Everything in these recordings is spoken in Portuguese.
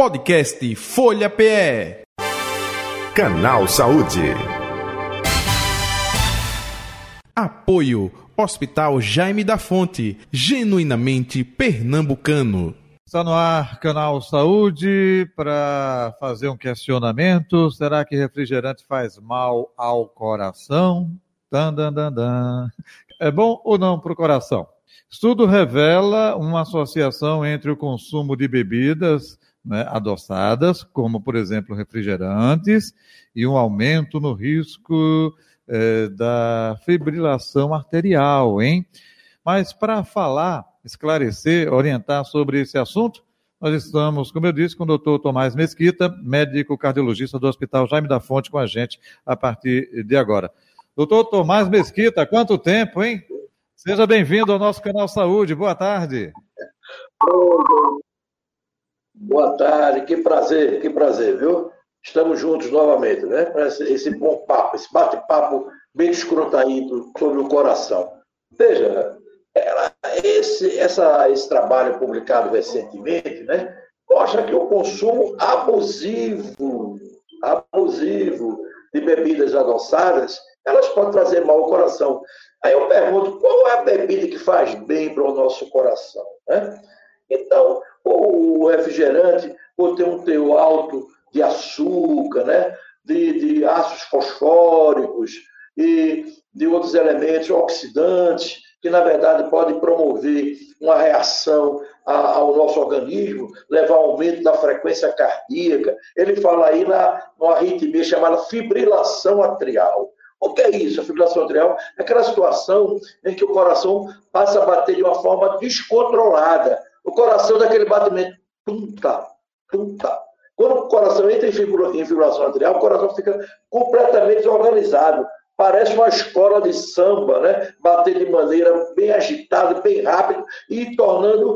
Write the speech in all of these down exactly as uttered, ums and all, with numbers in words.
Podcast Folha P E. Canal Saúde. Apoio Hospital Jaime da Fonte, genuinamente pernambucano. Está no ar, Canal Saúde, para fazer um questionamento. Será que refrigerante faz mal ao coração? Dan, dan, dan, dan. É bom ou não para o coração? Estudo revela uma associação entre o consumo de bebidas, né, adoçadas, como, por exemplo, refrigerantes, e um aumento no risco eh, da fibrilação arterial, hein? Mas para falar, esclarecer, orientar sobre esse assunto, nós estamos, como eu disse, com o doutor Tomás Mesquita, médico cardiologista do Hospital Jaime da Fonte, com a gente a partir de agora. Doutor Tomás Mesquita, quanto tempo, hein? Seja bem-vindo ao nosso Canal Saúde. Boa tarde. Boa tarde, que prazer, que prazer, viu? Estamos juntos novamente, né? Para esse bom papo, esse bate-papo bem descontraído sobre o coração. Veja, ela, esse, essa, esse trabalho publicado recentemente, né, mostra que o consumo abusivo, abusivo de bebidas adoçadas, elas podem trazer mal ao coração. Aí eu pergunto, qual é a bebida que faz bem para o nosso coração, né? Então, o refrigerante, por ter um teor alto de açúcar, né, de, de ácidos fosfóricos e de outros elementos oxidantes, que na verdade podem promover uma reação a, ao nosso organismo, levar ao aumento da frequência cardíaca. Ele fala aí na, numa arritmia chamada fibrilação atrial. O que é isso? A fibrilação atrial é aquela situação em que o coração passa a bater de uma forma descontrolada. O coração daquele batimento, tum-tá, tum-tá. Quando o coração entra em fibrilação atrial, o coração fica completamente desorganizado. Parece uma escola de samba, né? Bater de maneira bem agitada, bem rápida, e tornando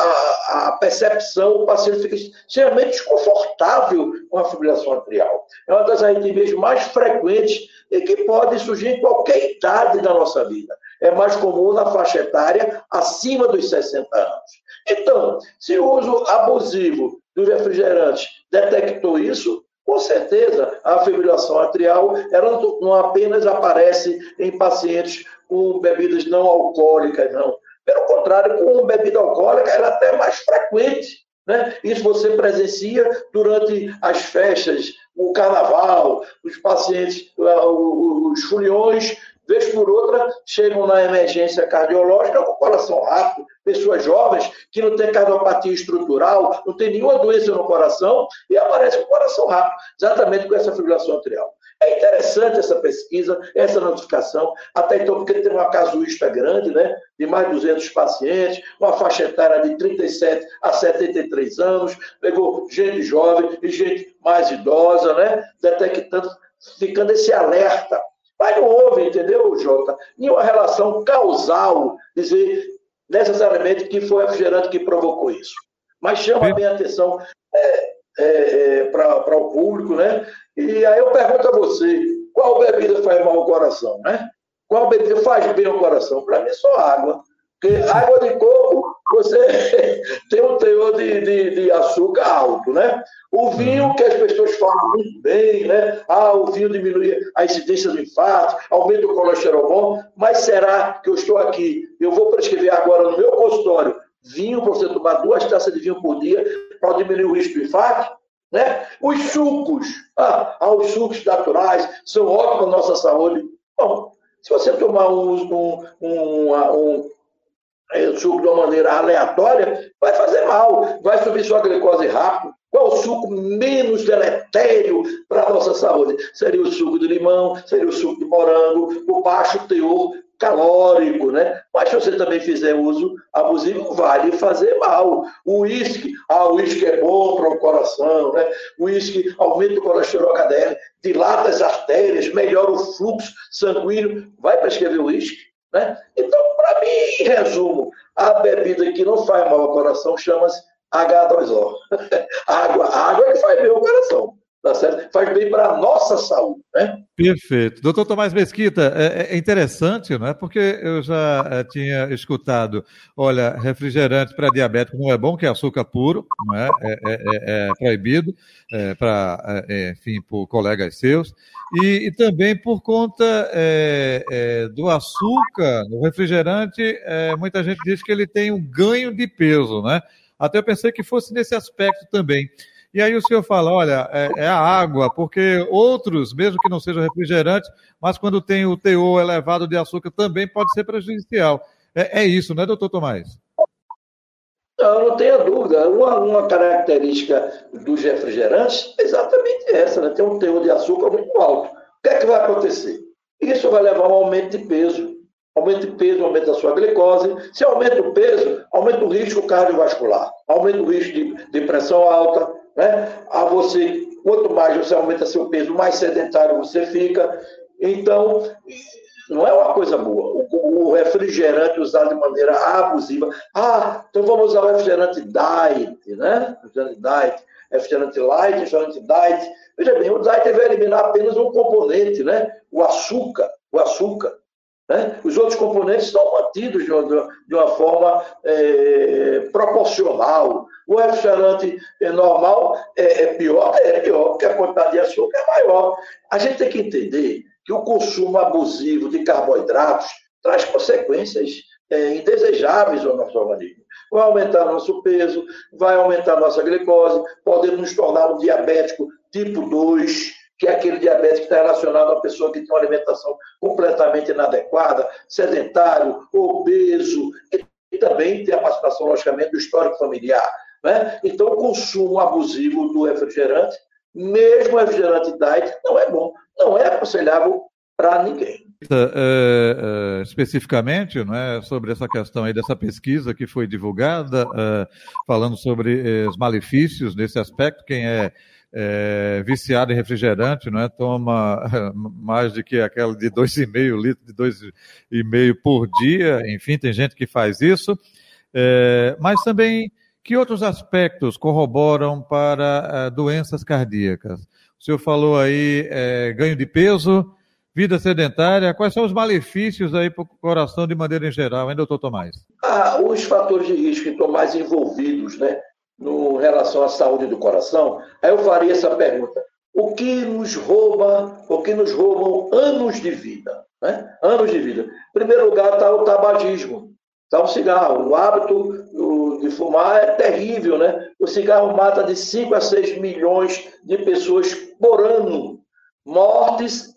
a, a percepção, o paciente fica extremamente desconfortável com a fibrilação atrial. É uma das arritmias mais frequentes e que pode surgir em qualquer idade da nossa vida. É mais comum na faixa etária acima dos sessenta anos. Então, se o uso abusivo dos refrigerantes detectou isso, com certeza a fibrilação atrial ela não apenas aparece em pacientes com bebidas não alcoólicas, não. Pelo contrário, com bebida alcoólica ela é até mais frequente, né? Isso você presencia durante as festas, o carnaval, os pacientes, os foliões, vez por outra, chegam na emergência cardiológica com o coração rápido, pessoas jovens que não têm cardiopatia estrutural, não tem nenhuma doença no coração e aparece com o coração rápido, exatamente com essa fibrilação atrial. É interessante essa pesquisa, essa notificação, até então porque tem uma casuística grande, né, de mais de duzentos pacientes, uma faixa etária de trinta e sete a setenta e três anos, pegou gente jovem e gente mais idosa, né, detectando, ficando esse alerta. Mas não houve, entendeu, Jota, nenhuma relação causal, dizer necessariamente que foi o refrigerante que provocou isso. Mas chama bem a atenção é, é, é, para o público, né? E aí eu pergunto a você, qual bebida faz mal ao coração, né? Qual bebida faz bem ao coração? Para mim, só água. Porque água de coco, você tem um teor de, de, de açúcar alto, né? O vinho, que as pessoas falam muito bem, né? Ah, o vinho diminui a incidência do infarto, aumenta o colesterol bom, mas será que eu estou aqui, eu vou prescrever agora no meu consultório vinho, para você tomar duas taças de vinho por dia, para diminuir o risco do infarto? Né? Os sucos, ah, ah, os sucos naturais, são ótimos para a nossa saúde. Bom, se você tomar um, um, um, um o suco de uma maneira aleatória, vai fazer mal, vai subir sua glicose rápido. Qual o suco menos deletério para a nossa saúde? Seria o suco de limão, seria o suco de morango, o baixo teor calórico, né? Mas se você também fizer uso abusivo, vai lhe fazer mal. O uísque, ah, o uísque é bom para o coração, né? O uísque aumenta o colesterol H D L, dilata as artérias, melhora o fluxo sanguíneo. Vai prescrever o uísque, né? Então, para mim, em resumo, a bebida que não faz mal ao coração chama-se agá dois ó. água, água que faz bem ao coração, tá certo? Faz bem para a nossa saúde, né? Perfeito. Doutor Tomás Mesquita, é, é interessante, não é? Porque eu já é, tinha escutado, olha, refrigerante para diabético não é bom, que é açúcar puro, não é? É, é, é proibido, é, para, é, enfim, por colegas seus. E, e também por conta é, é, do açúcar, no refrigerante, é, muita gente diz que ele tem um ganho de peso, né? Até eu pensei que fosse nesse aspecto também. E aí o senhor fala, olha, é, é a água, porque outros, mesmo que não sejam refrigerantes, mas quando tem o teor elevado de açúcar também pode ser prejudicial. É, é isso, né, doutor Tomás? Não, não tenha dúvida. Uma, uma característica dos refrigerantes é exatamente essa, né? Tem um teor de açúcar muito alto. O que é que vai acontecer? Isso vai levar a um aumento de peso. Aumento de peso, aumento da sua glicose. Se aumenta o peso, aumenta o risco cardiovascular, aumenta o risco de, de pressão alta, né? A você, quanto mais você aumenta seu peso, mais sedentário você fica. Então, não é uma coisa boa. O, o refrigerante usado de maneira abusiva. Ah, então vamos usar o refrigerante diet, né? Refrigerante diet, refrigerante light, refrigerante diet. Veja bem, o diet vai eliminar apenas um componente, né? O açúcar, o açúcar. Né? Os outros componentes estão mantidos de uma, de uma forma é, proporcional. O refrigerante normal é, é pior, é pior, porque a quantidade de açúcar é maior. A gente tem que entender que o consumo abusivo de carboidratos traz consequências é, indesejáveis ao nosso organismo. Vai aumentar nosso peso, vai aumentar nossa glicose, podemos nos tornar um diabético tipo dois, que é aquele diabetes que está relacionado a uma pessoa que tem uma alimentação completamente inadequada, sedentário, obeso, e também tem a participação, logicamente, do histórico familiar. Né? Então, o consumo abusivo do refrigerante, mesmo o refrigerante diet, não é bom, não é aconselhável para ninguém. É, é, especificamente, não é, sobre essa questão aí dessa pesquisa que foi divulgada, é, falando sobre é, os malefícios desse aspecto, quem é É, viciado em refrigerante, não é? Toma é, mais do que aquela de dois e meio litros, de dois e meio por dia, enfim, tem gente que faz isso, é, mas também que outros aspectos corroboram para é, doenças cardíacas? O senhor falou aí é, ganho de peso, vida sedentária, quais são os malefícios aí para o coração de maneira em geral, hein, doutor Tomás? Ah, os fatores de risco que estão mais envolvidos, né? No relação à saúde do coração, aí eu faria essa pergunta: o que nos rouba, o que nos roubam anos de vida? Né? Anos de vida. Em primeiro lugar está o tabagismo, está o cigarro. O hábito de fumar é terrível, né? O cigarro mata de cinco a seis milhões de pessoas por ano. Mortes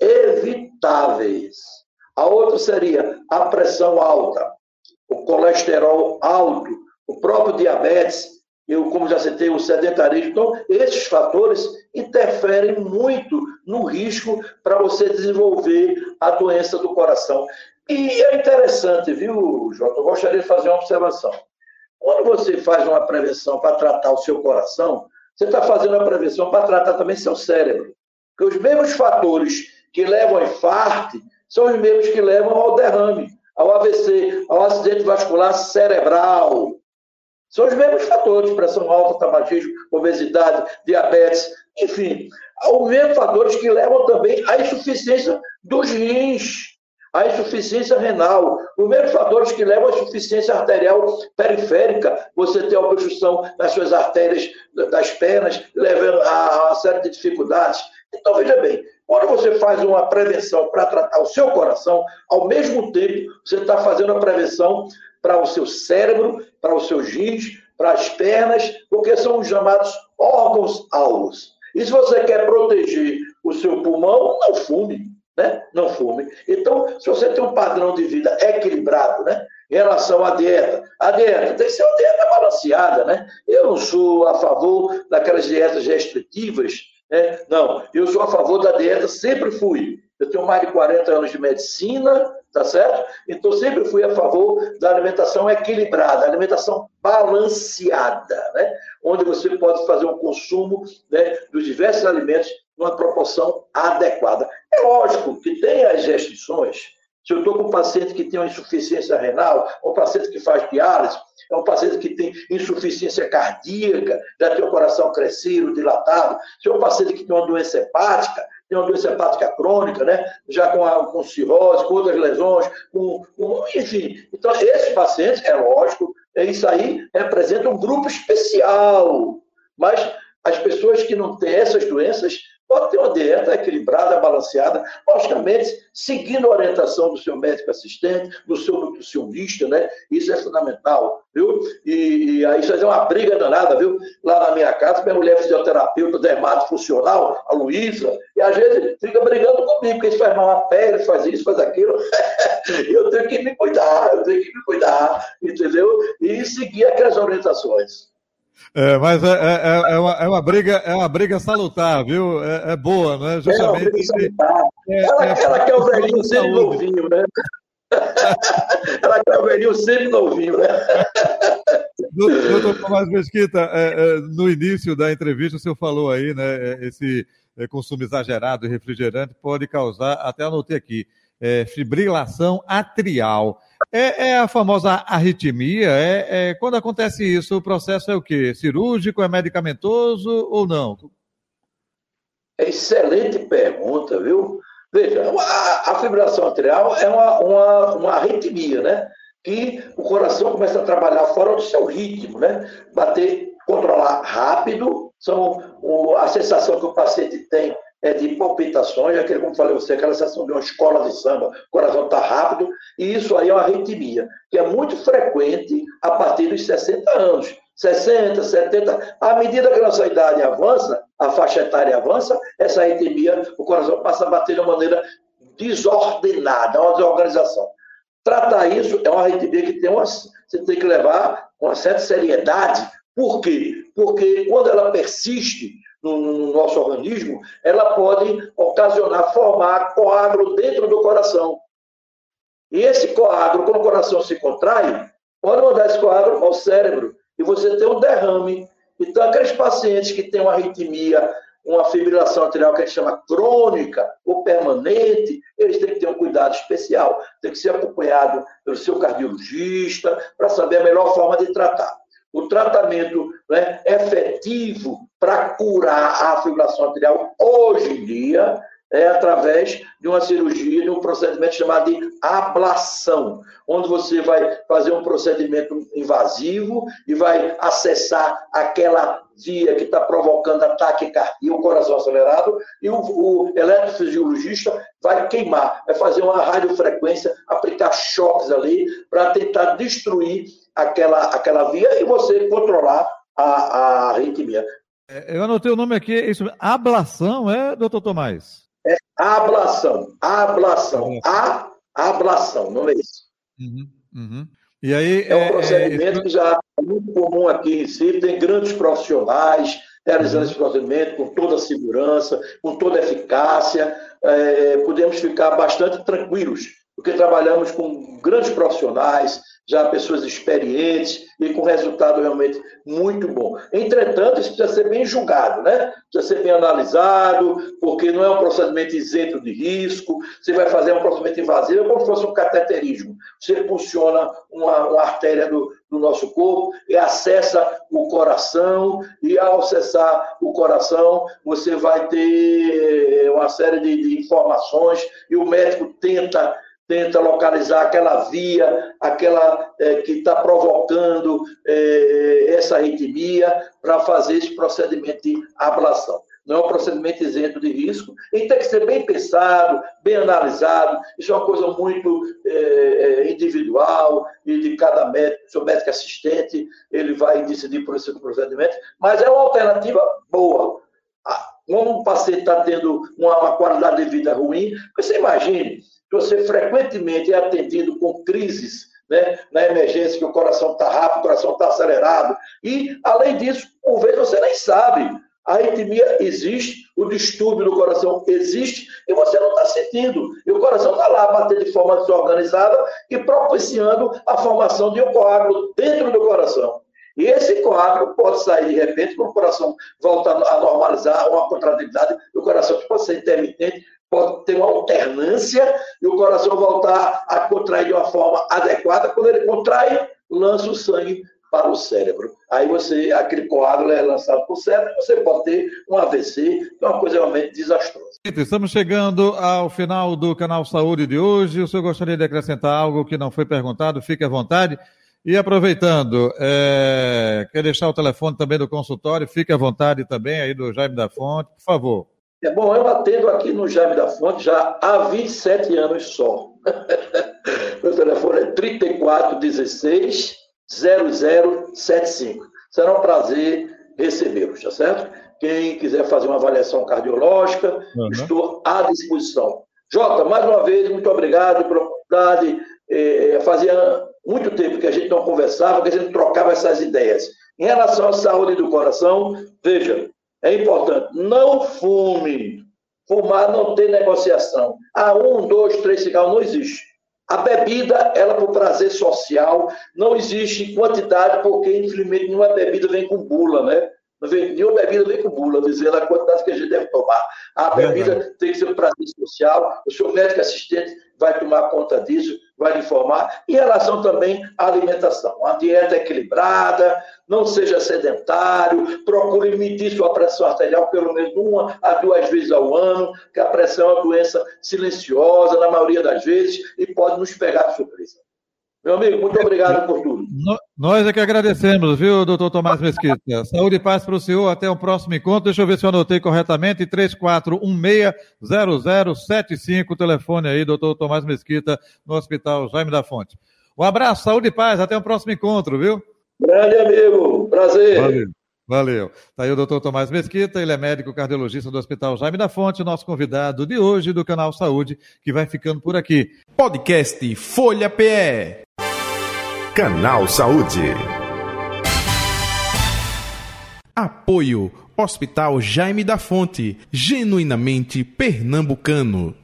evitáveis. A outra seria a pressão alta, o colesterol alto, o próprio diabetes. Eu, como já citei, o sedentarismo. Então, esses fatores interferem muito no risco para você desenvolver a doença do coração. E é interessante, viu, Jota? Eu gostaria de fazer uma observação. Quando você faz uma prevenção para tratar o seu coração, você está fazendo a prevenção para tratar também seu cérebro. Porque os mesmos fatores que levam ao infarto são os mesmos que levam ao derrame, ao A V C, ao acidente vascular cerebral. São os mesmos fatores, pressão alta, tabagismo, obesidade, diabetes, enfim. Os mesmos fatores que levam também à insuficiência dos rins, à insuficiência renal. Os mesmos fatores que levam à insuficiência arterial periférica. Você tem a obstrução nas suas artérias das pernas, levando a uma série de dificuldades. Então, veja bem, quando você faz uma prevenção para tratar o seu coração, ao mesmo tempo, você está fazendo a prevenção para o seu cérebro, para os seus rins, para as pernas, porque são os chamados órgãos-alvos. E se você quer proteger o seu pulmão, não fume, né? Não fume. Então, se você tem um padrão de vida equilibrado, né? Em relação à dieta, a dieta tem que ser uma dieta balanceada, né? Eu não sou a favor daquelas dietas restritivas, né? Não, eu sou a favor da dieta, sempre fui. Eu tenho mais de quarenta anos de medicina, tá certo? Então, sempre fui a favor da alimentação equilibrada, alimentação balanceada, né? Onde você pode fazer um consumo, né, dos diversos alimentos numa proporção adequada. É lógico que tem as restrições. Se eu estou com um paciente que tem uma insuficiência renal, um paciente que faz diálise, é um paciente que tem insuficiência cardíaca, já tem o coração crescido, dilatado, se é um paciente que tem uma doença hepática, tem uma doença hepática crônica, né? Já com, a, com cirrose, com outras lesões, com, com, enfim. Então, esses pacientes, é lógico, isso aí representa um grupo especial. Mas as pessoas que não têm essas doenças podem ter uma dieta equilibrada, balanceada, logicamente, seguindo a orientação do seu médico assistente, do seu nutricionista, né? Isso é fundamental, viu? E, e aí isso é uma briga danada, viu? Lá na minha casa, minha mulher é fisioterapeuta, dermatofuncional, a Luísa, e às vezes fica brigando comigo, porque isso faz mal à pele, faz isso, faz aquilo. Eu tenho que me cuidar, eu tenho que me cuidar, entendeu? E seguir aquelas orientações. É, mas é, é, é, uma, é, uma briga, é uma briga salutar, viu? É, é boa, né? Justamente. É uma briga salutar. É, ela, é, ela quer o velhinho sempre novinho, né? Ela quer o velhinho sempre novinho, né? Doutor Tomás Mesquita, é, é, no início da entrevista o senhor falou aí, né? Esse consumo exagerado de refrigerante pode causar, até anotei aqui, é, fibrilação atrial. É, é a famosa arritmia? É, é, quando acontece isso, o processo é o quê? Cirúrgico, é medicamentoso ou não? Excelente pergunta, viu? Veja, a, a fibrilação atrial é uma, uma, uma arritmia, né? Que o coração começa a trabalhar fora do seu ritmo, né? Bater, controlar rápido, são o, a sensação que o paciente tem é de palpitações, aquele, como falei você, aquela sensação de uma escola de samba, o coração está rápido, e isso aí é uma arritmia, que é muito frequente a partir dos sessenta anos. sessenta, setenta, à medida que a nossa idade avança, a faixa etária avança, essa arritmia, o coração passa a bater de uma maneira desordenada, uma desorganização. Tratar isso é uma arritmia que tem uma, você tem que levar com uma certa seriedade. Por quê? Porque quando ela persiste no, no nosso organismo, ela pode ocasionar, formar coágulo dentro do coração. E esse coágulo, quando o coração se contrai, pode mandar esse coágulo para o cérebro e você tem um derrame. Então, aqueles pacientes que têm uma arritmia, uma fibrilação atrial que a gente chama crônica ou permanente, eles têm que ter um cuidado especial. Tem que ser acompanhado pelo seu cardiologista para saber a melhor forma de tratar. O tratamento, né, efetivo para curar a fibrilação atrial hoje em dia é através de uma cirurgia, de um procedimento chamado de ablação, onde você vai fazer um procedimento invasivo e vai acessar aquela via que está provocando ataque cardíaco, o coração acelerado, e o, o eletrofisiologista vai queimar, vai fazer uma radiofrequência, aplicar choques ali para tentar destruir aquela, aquela via e você controlar a, a arritmia. Eu anotei o nome aqui, isso, ablação, é, doutor Tomás? É ablação, ablação, a ablação, não é isso? Uhum, uhum. E aí, é um procedimento é, é... que já é muito comum aqui em Recife, tem grandes profissionais realizando uhum. esse procedimento com toda a segurança, com toda a eficácia, é, podemos ficar bastante tranquilos, porque trabalhamos com grandes profissionais, já pessoas experientes e com resultado realmente muito bom. Entretanto, isso precisa ser bem julgado, né? Precisa ser bem analisado, porque não é um procedimento isento de risco. Você vai fazer um procedimento invasivo, é como se fosse um cateterismo. Você impulsiona uma, uma artéria do, do nosso corpo e acessa o coração, e ao acessar o coração, você vai ter uma série de, de informações e o médico tenta tenta localizar aquela via, aquela é, que está provocando é, essa arritmia para fazer esse procedimento de ablação. Não é um procedimento isento de risco, e tem que ser bem pensado, bem analisado. Isso é uma coisa muito é, individual e de cada médico, seu médico assistente, ele vai decidir por esse procedimento, mas é uma alternativa boa. Como o paciente está tendo uma, uma qualidade de vida ruim, você imagine que você frequentemente é atendido com crises, né, na emergência, que o coração está rápido, o coração está acelerado, e, além disso, por vezes você nem sabe. A arritmia existe, o distúrbio do coração existe, e você não está sentindo. E o coração está lá, batendo de forma desorganizada e propiciando a formação de um coágulo dentro do coração. E esse coágulo pode sair de repente, quando o coração volta a normalizar, uma contratividade, e o coração pode ser intermitente, pode ter uma alternância, e o coração voltar a contrair de uma forma adequada. Quando ele contrai, lança o sangue para o cérebro. Aí você, aquele coágulo é lançado para o cérebro e você pode ter um A V C, que é uma coisa realmente desastrosa. Estamos chegando ao final do Canal Saúde de hoje. O senhor gostaria de acrescentar algo que não foi perguntado? Fique à vontade. E aproveitando, é, quer deixar o telefone também do consultório? Fique à vontade também aí do Jaime da Fonte, por favor. É bom, eu atendo aqui no Jaime da Fonte já há vinte e sete anos só. Meu telefone é trinta e quatro, dezesseis, zero zero setenta e cinco. Será um prazer recebê-los, tá certo? Quem quiser fazer uma avaliação cardiológica, uhum. estou à disposição. Jota, mais uma vez, muito obrigado pela oportunidade. É, fazia muito tempo que a gente não conversava, que a gente trocava essas ideias. Em relação à saúde do coração, veja, é importante, não fume. Fumar não tem negociação. Ah, um, dois, três cigarros, não existe. A bebida, ela por prazer social, não existe quantidade, porque infelizmente nenhuma bebida vem com bula, né? Não vem, nenhuma bebida vem com bula, dizendo a quantidade que a gente deve tomar. A bebida uhum. tem que ser um prazer social, o seu médico assistente vai tomar conta disso, vai lhe informar. Em relação também à alimentação, uma dieta equilibrada, não seja sedentário, procure medir sua pressão arterial pelo menos uma a duas vezes ao ano, que a pressão é uma doença silenciosa, na maioria das vezes, e pode nos pegar de surpresa. Meu amigo, muito obrigado por tudo. Nós é que agradecemos, viu, doutor Tomás Mesquita? Saúde e paz para o senhor, até o próximo encontro. Deixa eu ver se eu anotei corretamente, três quatro um seis, zero zero sete cinco, o telefone aí, doutor Tomás Mesquita, no Hospital Jaime da Fonte. Um abraço, saúde e paz, até o próximo encontro, viu? Grande amigo, prazer. Valeu. Valeu. Está aí o doutor Tomás Mesquita, ele é médico cardiologista do Hospital Jaime da Fonte, nosso convidado de hoje do Canal Saúde, que vai ficando por aqui. Podcast Folha P E. Canal Saúde. Apoio Hospital Jaime da Fonte, genuinamente pernambucano.